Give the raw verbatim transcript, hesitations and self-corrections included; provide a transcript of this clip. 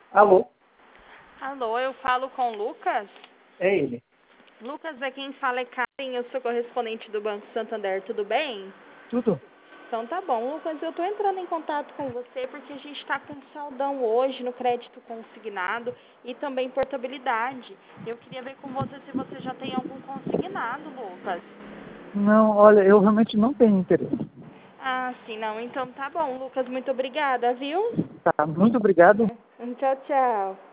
Alô? Alô, eu falo com o Lucas? É ele. Lucas, é quem fala é Karen, eu sou correspondente do Banco Santander, tudo bem? Tudo? Então tá bom, Lucas, eu tô entrando em contato com você porque a gente tá com saldão hoje no crédito consignado e também portabilidade. Eu queria ver com você se você já tem algum consignado, Lucas. Não, olha, eu realmente não tenho interesse. Ah, sim, não, então tá bom, Lucas, muito obrigada, viu? Tá, muito obrigado. Tchau, tchau.